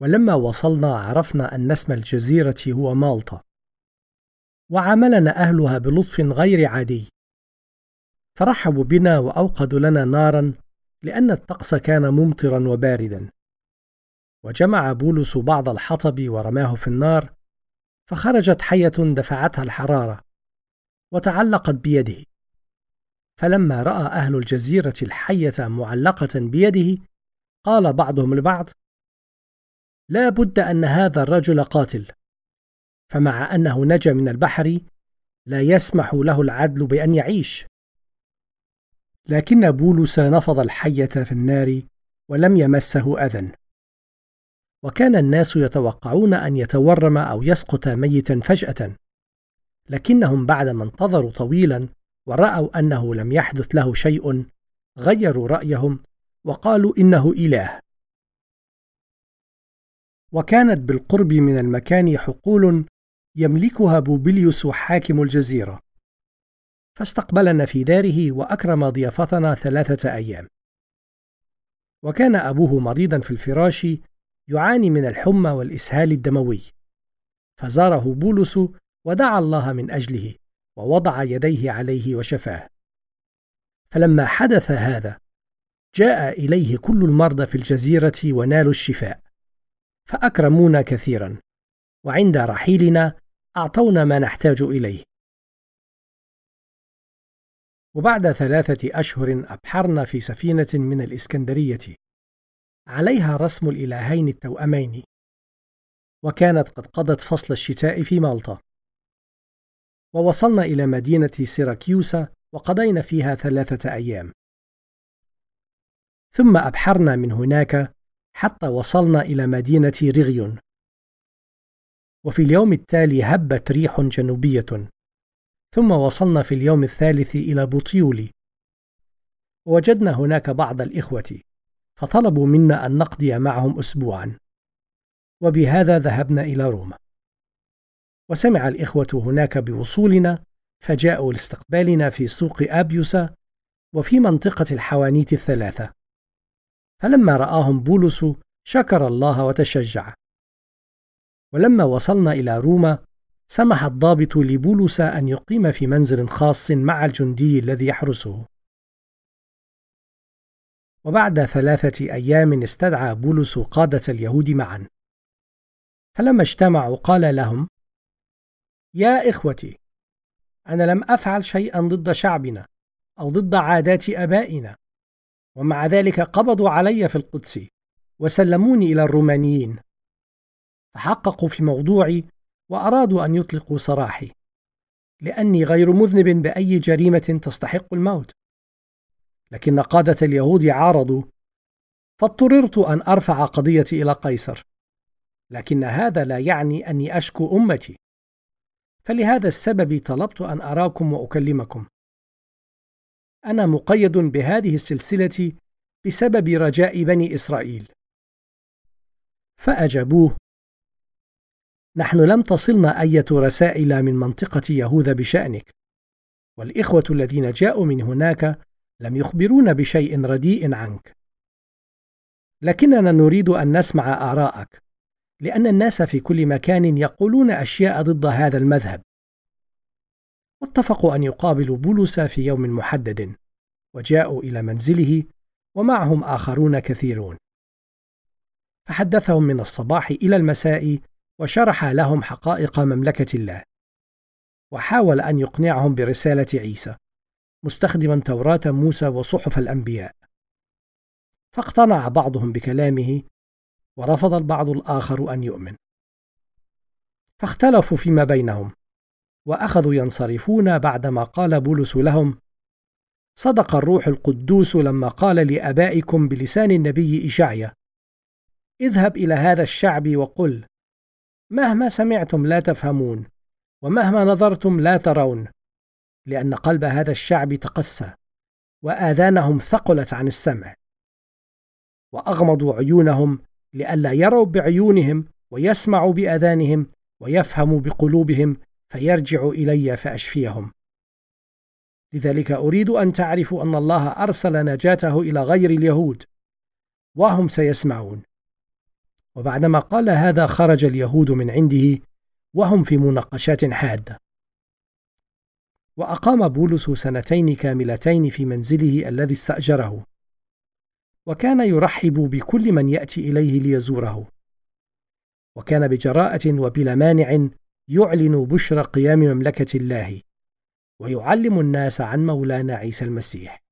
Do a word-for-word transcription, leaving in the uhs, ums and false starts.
ولما وصلنا عرفنا أن اسم الجزيرة هو مالطا، وعاملنا أهلها بلطف غير عادي، فرحبوا بنا وأوقدوا لنا نارا لأن الطقس كان ممطرا وباردا. وجمع بولس بعض الحطب ورماه في النار، فخرجت حية دفعتها الحرارة وتعلقت بيده. فلما رأى أهل الجزيرة الحية معلقة بيده قال بعضهم لبعض: لا بد أن هذا الرجل قاتل، فمع أنه نجا من البحر لا يسمح له العدل بأن يعيش. لكن بولس نفض الحية في النار ولم يمسه أذى، وكان الناس يتوقعون أن يتورم أو يسقط ميتا فجأة، لكنهم بعدما انتظروا طويلا ورأوا أنه لم يحدث له شيء غيروا رأيهم وقالوا إنه إله. وكانت بالقرب من المكان حقول يملكها بوبليوس حاكم الجزيرة، فاستقبلنا في داره وأكرم ضيافتنا ثلاثة أيام. وكان أبوه مريضا في الفراش يعاني من الحمى والإسهال الدموي، فزاره بولس ودعا الله من أجله ووضع يديه عليه وشفاه. فلما حدث هذا جاء إليه كل المرضى في الجزيرة ونالوا الشفاء، فأكرمونا كثيرا، وعند رحيلنا أعطونا ما نحتاج إليه. وبعد ثلاثة أشهر أبحرنا في سفينة من الإسكندرية عليها رسم الإلهين التوأمين، وكانت قد قضت فصل الشتاء في مالطا. ووصلنا إلى مدينة سيراكيوس وقضينا فيها ثلاثة أيام، ثم أبحرنا من هناك حتى وصلنا إلى مدينة رغيون. وفي اليوم التالي هبت ريح جنوبية، ثم وصلنا في اليوم الثالث إلى بوطيولي، ووجدنا هناك بعض الإخوة فطلبوا منا أن نقضي معهم أسبوعا، وبهذا ذهبنا إلى روما. وسمع الإخوة هناك بوصولنا فجاءوا لاستقبالنا في سوق آبيوس وفي منطقة الحوانيت الثلاثة. فلما رآهم بولس شكر الله وتشجع. ولما وصلنا إلى روما سمح الضابط لبولس أن يقيم في منزل خاص مع الجندي الذي يحرسه. وبعد ثلاثة أيام استدعى بولس قادة اليهود معا، فلما اجتمعوا قال لهم: يا إخوتي، أنا لم أفعل شيئا ضد شعبنا أو ضد عادات أبائنا، ومع ذلك قبضوا علي في القدس وسلموني إلى الرومانيين، فحققوا في موضوعي وأرادوا أن يطلقوا سراحي، لأني غير مذنب بأي جريمة تستحق الموت. لكن قادة اليهود عارضوا، فاضطررت أن أرفع قضيتي إلى قيصر، لكن هذا لا يعني أني أشكو أمتي، فلهذا السبب طلبت أن أراكم وأكلمكم. أنا مقيد بهذه السلسلة بسبب رجاء بني إسرائيل. فأجابوه: نحن لم تصلنا أية رسائل من منطقة يهوذا بشأنك، والإخوة الذين جاءوا من هناك لم يخبرونا بشيء رديء عنك، لكننا نريد أن نسمع آراءك، لأن الناس في كل مكان يقولون أشياء ضد هذا المذهب. واتفقوا أن يقابلوا بولس في يوم محدد، وجاءوا إلى منزله ومعهم آخرون كثيرون، فحدثهم من الصباح إلى المساء وشرح لهم حقائق مملكة الله، وحاول أن يقنعهم برسالة عيسى مستخدما توراة موسى وصحف الأنبياء. فاقتنع بعضهم بكلامه ورفض البعض الآخر أن يؤمن، فاختلفوا فيما بينهم وأخذوا ينصرفون بعدما قال بولس لهم: صدق الروح القدوس لما قال لآبائكم بلسان النبي إشعيا: اذهب إلى هذا الشعب وقل: مهما سمعتم لا تفهمون، ومهما نظرتم لا ترون، لأن قلب هذا الشعب تقسى، وآذانهم ثقلت عن السمع، وأغمضوا عيونهم لئلا يروا بعيونهم ويسمعوا بآذانهم ويفهموا بقلوبهم فيرجعوا إلي فأشفيهم. لذلك أريد أن تعرفوا أن الله أرسل نجاته إلى غير اليهود، وهم سيسمعون. وبعدما قال هذا خرج اليهود من عنده وهم في مناقشات حادة. وأقام بولس سنتين كاملتين في منزله الذي استأجره، وكان يرحب بكل من يأتي إليه ليزوره، وكان بجراءة وبلا مانع يعلن بشرى قيام مملكة الله ويعلم الناس عن مولانا عيسى المسيح.